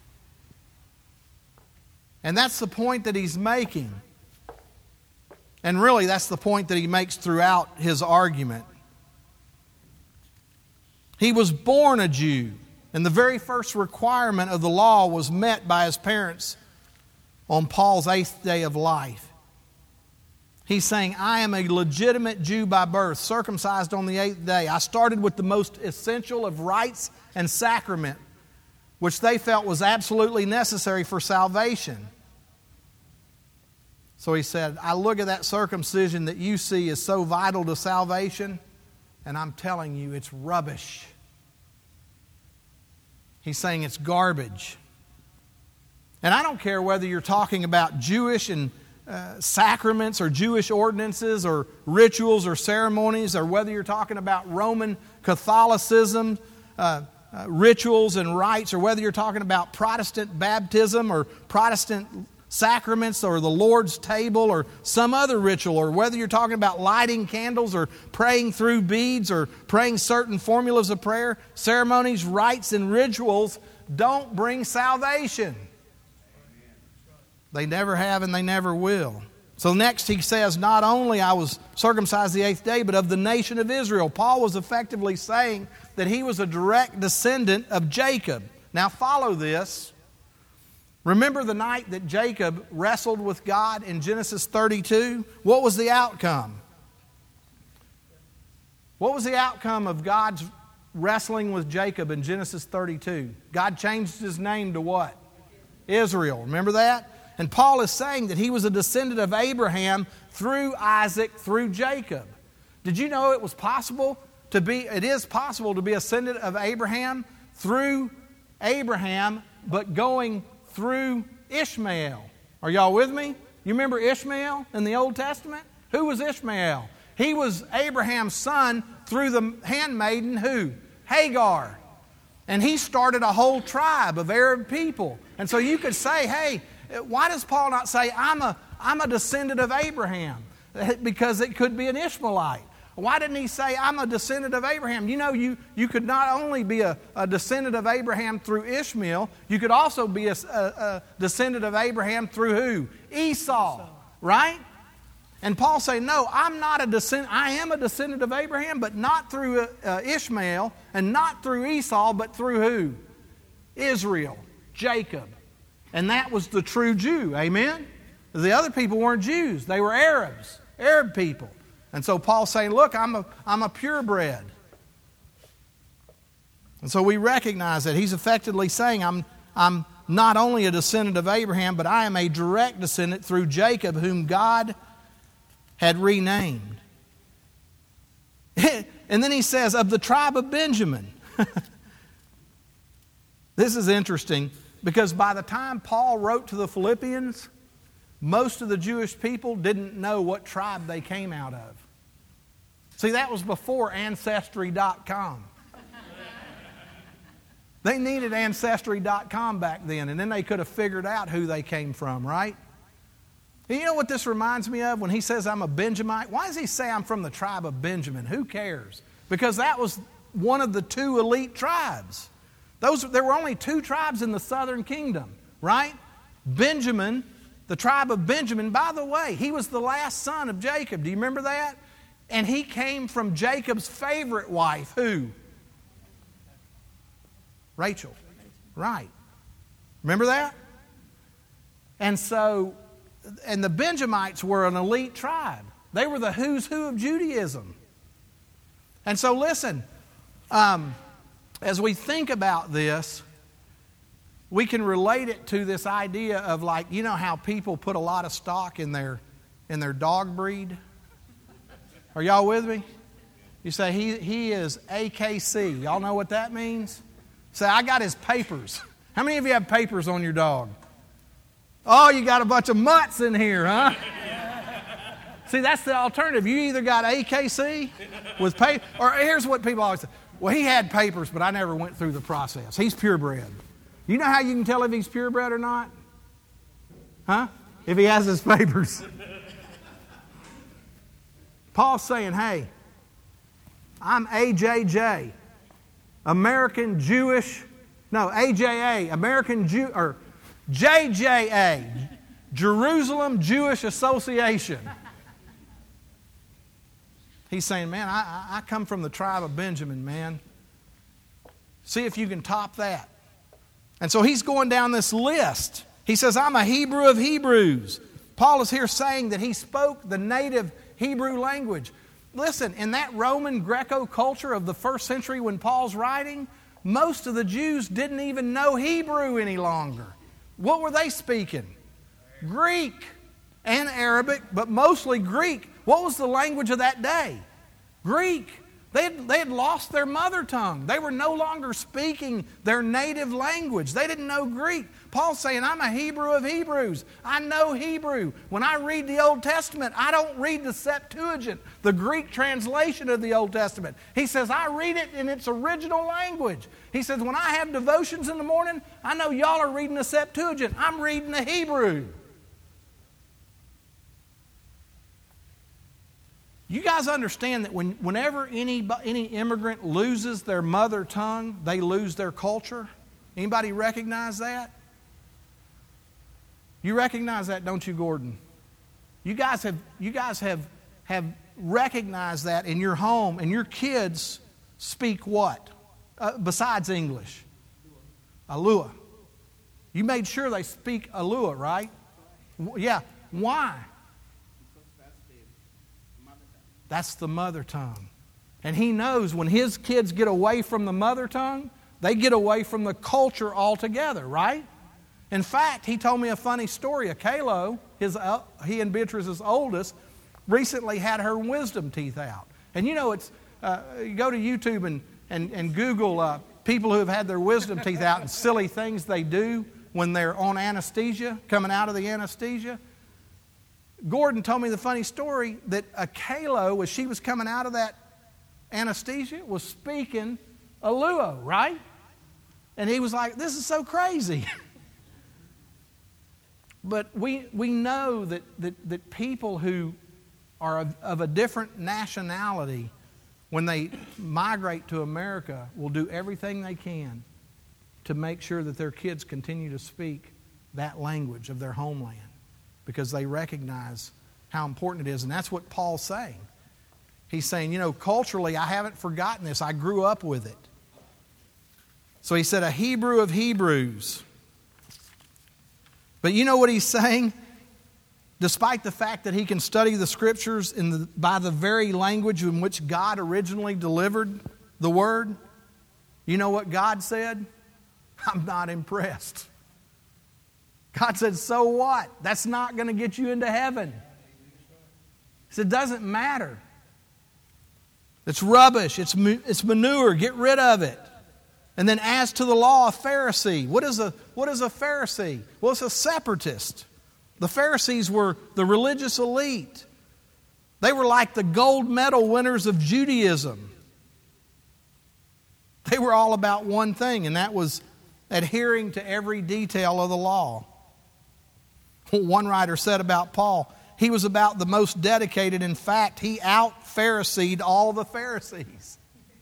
And that's the point that he's making. And really, that's the point that he makes throughout his argument. He was born a Jew, and the very first requirement of the law was met by his parents on Paul's eighth day of life. He's saying, I am a legitimate Jew by birth, circumcised on the eighth day. I started with the most essential of rites and sacrament, which they felt was absolutely necessary for salvation. So he said, I look at that circumcision that you see as so vital to salvation, and I'm telling you, it's rubbish. He's saying it's garbage. And I don't care whether you're talking about Jewish and Uh, sacraments or Jewish ordinances or rituals or ceremonies, or whether you're talking about Roman Catholicism, uh, uh, rituals and rites, or whether you're talking about Protestant baptism or Protestant sacraments or the Lord's table or some other ritual, or whether you're talking about lighting candles or praying through beads or praying certain formulas of prayer, ceremonies, rites, and rituals don't bring salvation. They never have and they never will. So next he says, not only I was circumcised the eighth day, but of the nation of Israel. Paul was effectively saying that he was a direct descendant of Jacob. Now follow this. Remember the night that Jacob wrestled with God in Genesis thirty-two? What was the outcome? What was the outcome of God's wrestling with Jacob in Genesis thirty-two? God changed his name to what? Israel. Remember that? And Paul is saying that he was a descendant of Abraham through Isaac, through Jacob. Did you know it was possible to be, it is possible to be a descendant of Abraham through Abraham, but going through Ishmael? Are y'all with me? You remember Ishmael in the Old Testament? Who was Ishmael? He was Abraham's son through the handmaiden who? Hagar. And he started a whole tribe of Arab people. And so you could say, hey, why does Paul not say, I'm a, I'm a descendant of Abraham? Because it could be an Ishmaelite. Why didn't he say, I'm a descendant of Abraham? You know, you, you could not only be a, a descendant of Abraham through Ishmael, you could also be a, a, a descendant of Abraham through who? Esau, right? And Paul saying, no, I'm not a descendant. I am a descendant of Abraham, but not through uh, Ishmael and not through Esau, but through who? Israel, Jacob. And that was the true Jew. Amen? The other people weren't Jews. They were Arabs, Arab people. And so Paul's saying, look, I'm a, I'm a purebred. And so we recognize that he's effectively saying, I'm, I'm not only a descendant of Abraham, but I am a direct descendant through Jacob, whom God had renamed. And then he says, of the tribe of Benjamin. This is interesting because by the time Paul wrote to the Philippians, most of the Jewish people didn't know what tribe they came out of. See, that was before Ancestry dot com. They needed Ancestry dot com back then, and then they could have figured out who they came from, right? And you know what this reminds me of when he says I'm a Benjamite? Why does he say I'm from the tribe of Benjamin? Who cares? Because that was one of the two elite tribes. Those, there were only two tribes in the southern kingdom, right? Benjamin, the tribe of Benjamin. By the way, he was the last son of Jacob. Do you remember that? And he came from Jacob's favorite wife, who? Rachel. Right. Remember that? And so, and the Benjamites were an elite tribe. They were the who's who of Judaism. And so listen, um, as we think about this, we can relate it to this idea of, like, you know how people put a lot of stock in their in their dog breed? Are y'all with me? You say, he, he is A K C. Y'all know what that means? Say, I got his papers. How many of you have papers on your dog? Oh, you got a bunch of mutts in here, huh? See, that's the alternative. You either got A K C with paper, or here's what people always say. Well, he had papers, but I never went through the process. He's purebred. You know how you can tell if he's purebred or not? Huh? If he has his papers. Paul's saying, hey, I'm A J J, American Jewish, no, A J A, American Jew, or J J A, Jerusalem Jewish Association. He's saying, man, I, I come from the tribe of Benjamin, man. See if you can top that. And so he's going down this list. He says, I'm a Hebrew of Hebrews. Paul is here saying that he spoke the native Hebrew language. Listen, in that Roman Greco culture of the first century when Paul's writing, most of the Jews didn't even know Hebrew any longer. What were they speaking? Greek and Arabic, but mostly Greek. What was the language of that day? Greek. They had, they had lost their mother tongue. They were no longer speaking their native language. They didn't know Greek. Paul's saying, I'm a Hebrew of Hebrews. I know Hebrew. When I read the Old Testament, I don't read the Septuagint, the Greek translation of the Old Testament. He says, I read it in its original language. He says, when I have devotions in the morning, I know y'all are reading the Septuagint. I'm reading the Hebrew. You guys understand that when, whenever any, any immigrant loses their mother tongue, they lose their culture? Anybody recognize that? You recognize that, don't you, Gordon? You guys have, you guys have, have recognized that in your home, and your kids speak what? Uh, besides English? Alua. You made sure they speak Alua, right? Yeah. Why? That's the mother tongue. And he knows when his kids get away from the mother tongue, they get away from the culture altogether, right? In fact, he told me a funny story. Akelo, his, uh, he and Beatrice's oldest, recently had her wisdom teeth out. And you know, it's uh, you go to YouTube and, and, and Google uh, people who have had their wisdom teeth out and silly things they do when they're on anesthesia, coming out of the anesthesia. Gordon told me the funny story that Akelo, as she was coming out of that anesthesia, was speaking Alua, right? And he was like, this is so crazy. But we we know that, that, that people who are of, of a different nationality, when they migrate to America, will do everything they can to make sure that their kids continue to speak that language of their homeland, because they recognize how important it is. And that's what Paul's saying. He's saying, you know, culturally, I haven't forgotten this. I grew up with it. So he said, a Hebrew of Hebrews. But you know what he's saying? Despite the fact that he can study the Scriptures in the, by the very language in which God originally delivered the Word, you know what God said? I'm not impressed. God said, so what? That's not going to get you into heaven. He said, it doesn't matter. It's rubbish. It's, it's manure. Get rid of it. And then as to the law, a Pharisee. What is a, what is a Pharisee? Well, it's a separatist. The Pharisees were the religious elite. They were like the gold medal winners of Judaism. They were all about one thing, and that was adhering to every detail of the law. One writer said about Paul, he was about the most dedicated. In fact, he out-Pharisied all the Pharisees.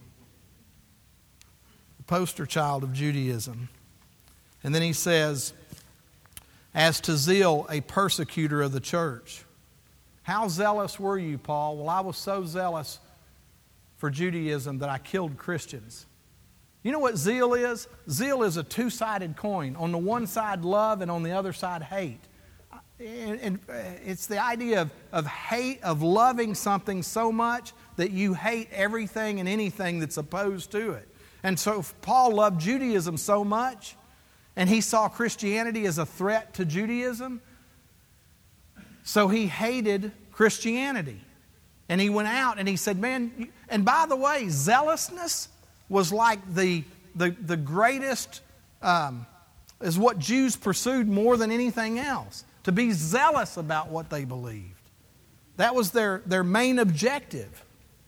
The poster child of Judaism. And then he says, as to zeal, a persecutor of the church. How zealous were you, Paul? Well, I was so zealous for Judaism that I killed Christians. You know what zeal is? Zeal is a two-sided coin. On the one side, love, and on the other side, hate. And, and it's the idea of, of hate, of loving something so much that you hate everything and anything that's opposed to it. And so Paul loved Judaism so much, and he saw Christianity as a threat to Judaism, so he hated Christianity. And he went out and he said, man, and by the way, zealousness was like the, the, the greatest, um, is what Jews pursued more than anything else. To be zealous about what they believed. That was their, their main objective.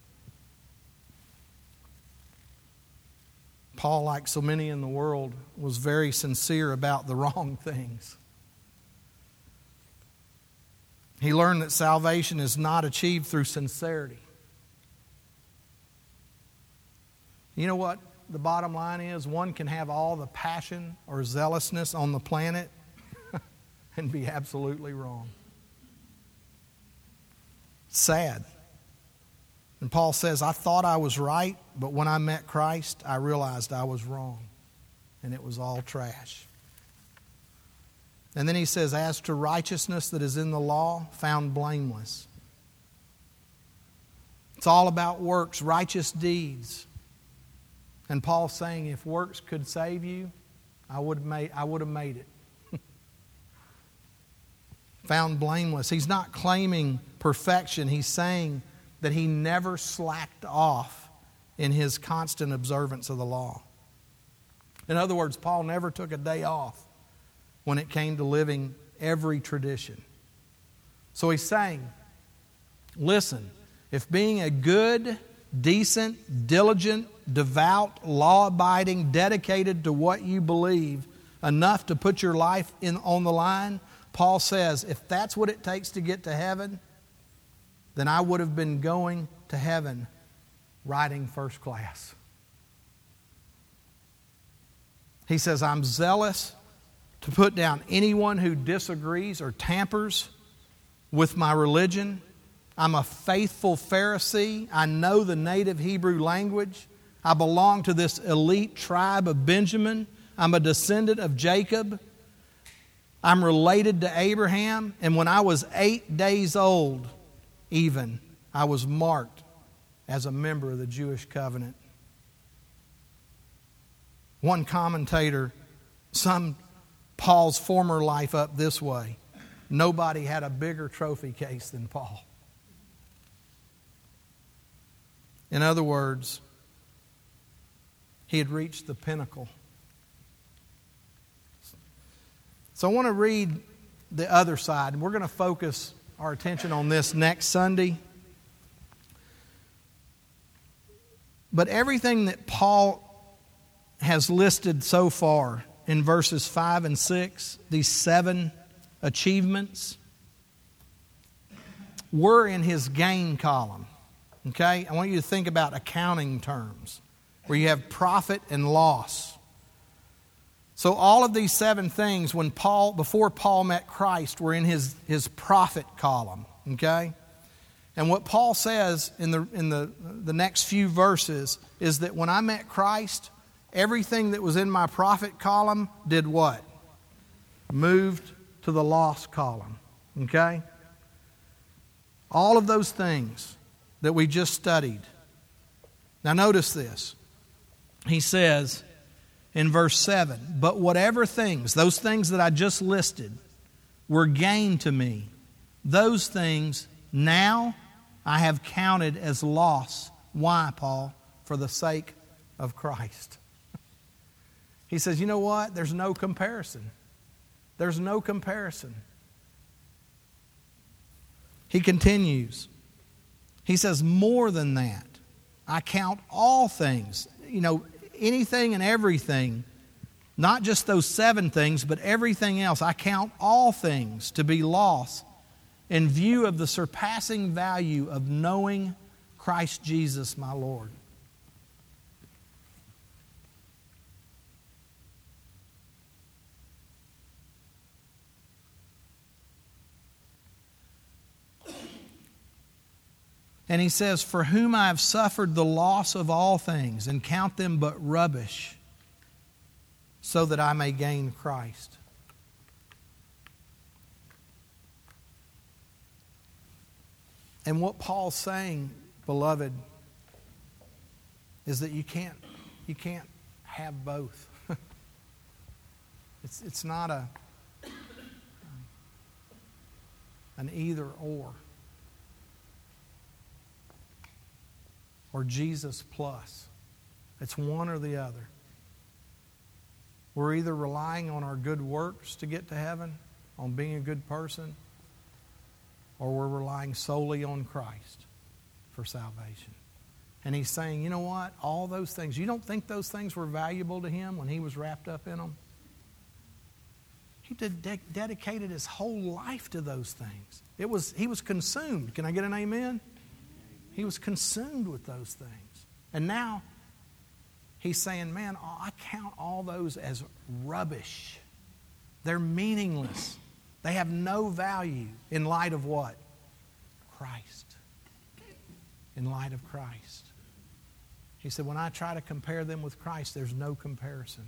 Paul, like so many in the world, was very sincere about the wrong things. He learned that salvation is not achieved through sincerity. You know what the bottom line is? One can have all the passion or zealousness on the planet and be absolutely wrong. Sad. And Paul says, I thought I was right, but when I met Christ, I realized I was wrong. And it was all trash. And then he says, as to righteousness that is in the law, found blameless. It's all about works, righteous deeds. And Paul's saying, if works could save you, I would have made, I would have made it. Found blameless. He's not claiming perfection. He's saying that he never slacked off in his constant observance of the law. In other words, Paul never took a day off when it came to living every tradition. So he's saying, listen, if being a good, decent, diligent, devout, law-abiding, dedicated to what you believe, enough to put your life in on the line, Paul says, if that's what it takes to get to heaven, then I would have been going to heaven riding first class. He says, I'm zealous to put down anyone who disagrees or tampers with my religion. I'm a faithful Pharisee. I know the native Hebrew language. I belong to this elite tribe of Benjamin. I'm a descendant of Jacob. I'm related to Abraham. And when I was eight days old, even, I was marked as a member of the Jewish covenant. One commentator summed Paul's former life up this way: nobody had a bigger trophy case than Paul. In other words, he had reached the pinnacle. So I want to read the other side. We're going to focus our attention on this next Sunday. But everything that Paul has listed so far in verses five and six, these seven achievements, were in his gain column. Okay? I want you to think about accounting terms, where you have profit and loss. So all of these seven things, when Paul, before Paul met Christ, were in his, his profit column. Okay? And what Paul says in the in the, the next few verses is that when I met Christ, everything that was in my profit column did what? Moved to the loss column. Okay? All of those things that we just studied. Now notice this. He says in verse seven, but whatever things, those things that I just listed, were gain to me, those things now I have counted as loss. Why, Paul? For the sake of Christ. He says, you know what? There's no comparison. There's no comparison. He continues. He says, more than that, I count all things, you know, anything and everything, not just those seven things, but everything else. I count all things to be lost in view of the surpassing value of knowing Christ Jesus, my Lord. And he says, for whom I have suffered the loss of all things, and count them but rubbish, so that I may gain Christ. And what Paul's saying, beloved, is that you can't, you can't have both. it's, it's not a an either or. Or Jesus plus. It's one or the other. We're either relying on our good works to get to heaven, on being a good person, or we're relying solely on Christ for salvation. And he's saying, you know what? All those things, you don't think those things were valuable to him when he was wrapped up in them? He did de- dedicated his whole life to those things. It was he was consumed. Can I get an amen? He was consumed with those things. And now he's saying, man, I count all those as rubbish. They're meaningless. They have no value in light of what? Christ. In light of Christ. He said, when I try to compare them with Christ, there's no comparison.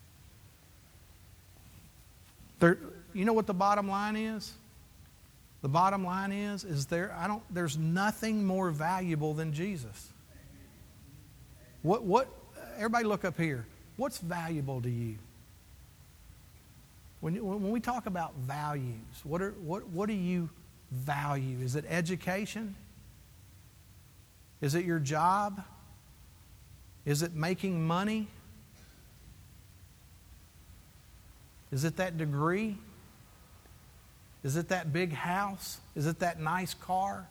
There, you know what the bottom line is? The bottom line is, is there I don't there's nothing more valuable than Jesus. What what everybody look up here. What's valuable to you? When when we talk about values, what are what what do you value? Is it education? Is it your job? Is it making money? Is it that degree? Is it that big house? Is it that nice car?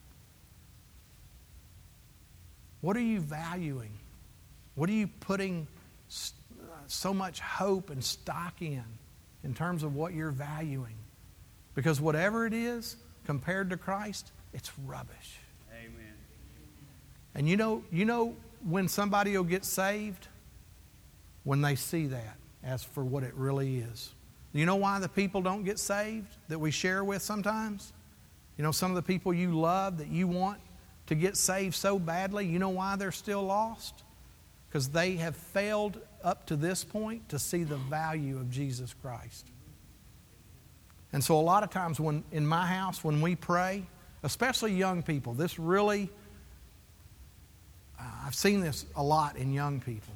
What are you valuing? What are you putting so much hope and stock in, in terms of what you're valuing? Because whatever it is, compared to Christ, it's rubbish. Amen. And you know, you know when somebody will get saved? When they see that as for what it really is. You know why the people don't get saved that we share with sometimes? You know, some of the people you love that you want to get saved so badly, you know why they're still lost? Because they have failed up to this point to see the value of Jesus Christ. And so a lot of times when in my house, when we pray, especially young people, this really, uh, I've seen this a lot in young people.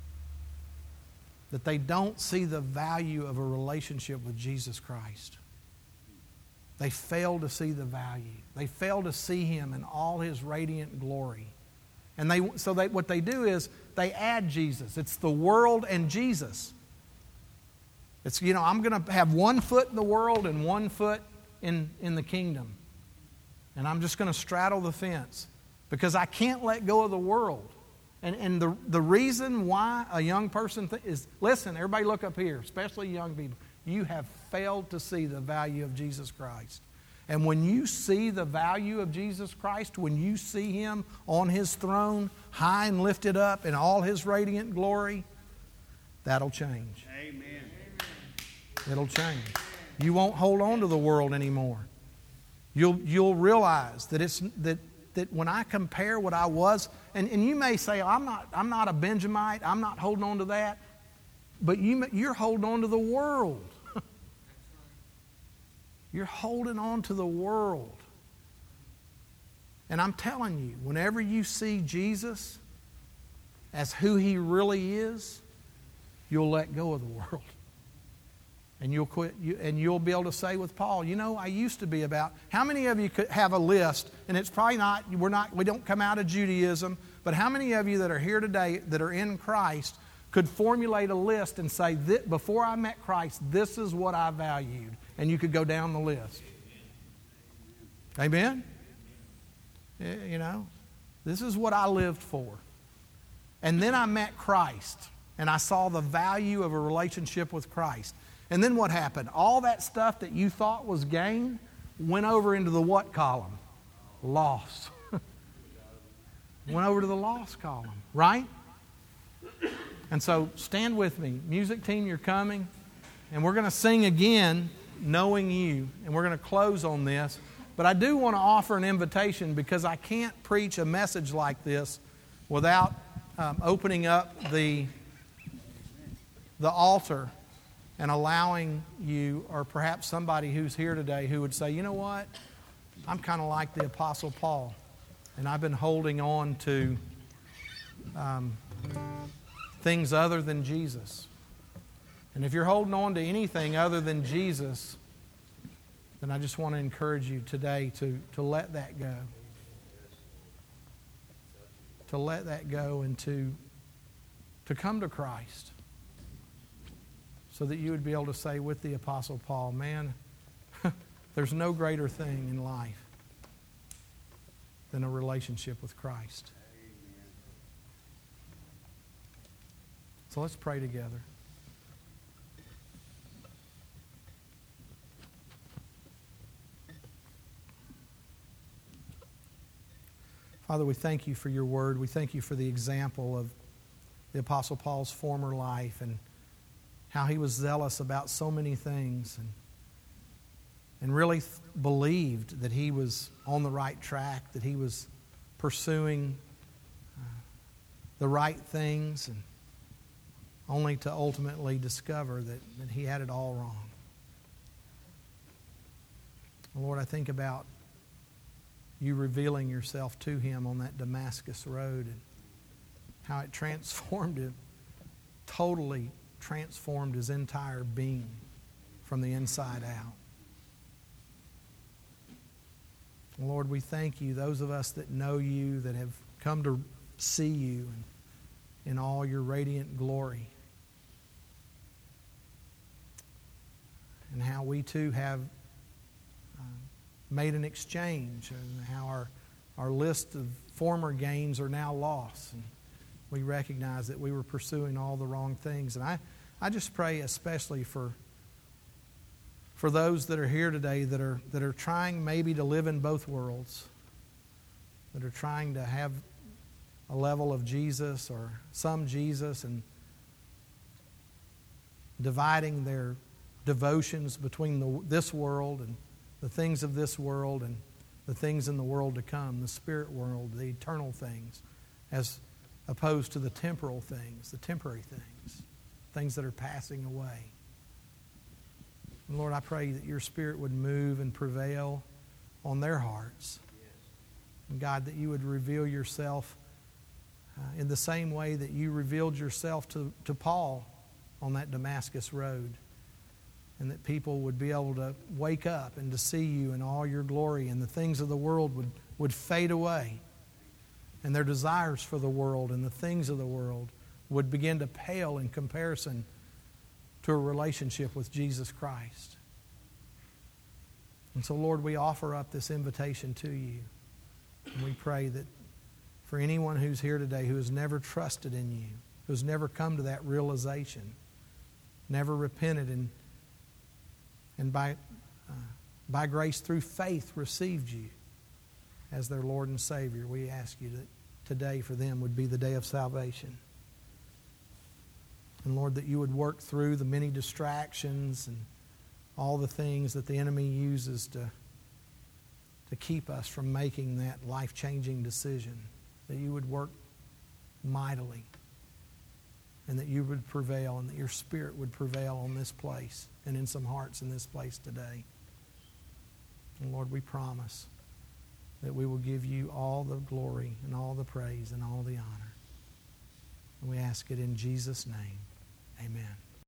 That they don't see the value of a relationship with Jesus Christ. They fail to see the value. They fail to see Him in all His radiant glory. And they so they what they do is they add Jesus. It's the world and Jesus. It's, you know, I'm going to have one foot in the world and one foot in, in the kingdom. And I'm just going to straddle the fence because I can't let go of the world. And, and the, the reason why a young person th- is, listen, everybody look up here, especially young people. You have failed to see the value of Jesus Christ. And when you see the value of Jesus Christ, when you see Him on His throne, high and lifted up in all His radiant glory, that'll change. Amen. It'll change. You won't hold on to the world anymore. You'll, you'll realize that, it's, that, that when I compare what I was, and, and you may say, I'm not, I'm not a Benjamite, I'm not holding on to that, but you, you're holding on to the world. You're holding on to the world. And I'm telling you, whenever you see Jesus as who He really is, you'll let go of the world. And you'll quit, you, and you'll be able to say with Paul, you know, I used to be about. How many of you could have a list? And it's probably not. We're not. We don't come out of Judaism. But how many of you that are here today that are in Christ could formulate a list and say, before I met Christ, this is what I valued, and you could go down the list. Amen. You know, this is what I lived for, and then I met Christ, and I saw the value of a relationship with Christ. And then what happened? All that stuff that you thought was gain went over into the what column? Loss. Went over to the loss column, right? And so stand with me. Music team, you're coming. And we're going to sing again, Knowing You. And we're going to close on this. But I do want to offer an invitation because I can't preach a message like this without um, opening up the, the altar and allowing you, or perhaps somebody who's here today who would say, you know what, I'm kind of like the Apostle Paul, and I've been holding on to um, things other than Jesus. And if you're holding on to anything other than Jesus, then I just want to encourage you today to, to let that go. To let that go and to, to come to Christ. So that you would be able to say with the Apostle Paul, man, there's no greater thing in life than a relationship with Christ. Amen. So let's pray together. Father, we thank You for Your word. We thank You for the example of the Apostle Paul's former life and how he was zealous about so many things and, and really th- believed that he was on the right track, that he was pursuing uh, the right things, and only to ultimately discover that, that he had it all wrong. Lord, I think about You revealing Yourself to him on that Damascus road and how it transformed him, totally transformed his entire being from the inside out. Lord, we thank You, those of us that know You, that have come to see You in, in all Your radiant glory, and how we too have uh, made an exchange, and how our, our list of former gains are now lost. And we recognize that we were pursuing all the wrong things. And I, I just pray especially for, for those that are here today that are, that are trying maybe to live in both worlds, that are trying to have a level of Jesus or some Jesus and dividing their devotions between the, this world and the things of this world and the things in the world to come, the spirit world, the eternal things, as opposed to the temporal things, the temporary things, things that are passing away. And Lord, I pray that Your Spirit would move and prevail on their hearts. And God, that You would reveal Yourself uh, in the same way that You revealed Yourself to, to Paul on that Damascus road. And that people would be able to wake up and to see You in all Your glory, and the things of the world would, would fade away. And their desires for the world and the things of the world would begin to pale in comparison to a relationship with Jesus Christ. And so, Lord, we offer up this invitation to You. And we pray that for anyone who's here today who has never trusted in You, who's never come to that realization, never repented, and, and by, uh, by grace through faith received You as their Lord and Savior, we ask You that today for them would be the day of salvation. And Lord, that You would work through the many distractions and all the things that the enemy uses to, to keep us from making that life-changing decision, that you would work mightily, and that you would prevail, and that your Spirit would prevail on this place and in some hearts in this place today. And Lord, we promise that we will give you all the glory and all the praise and all the honor. And we ask it in Jesus' name. Amen.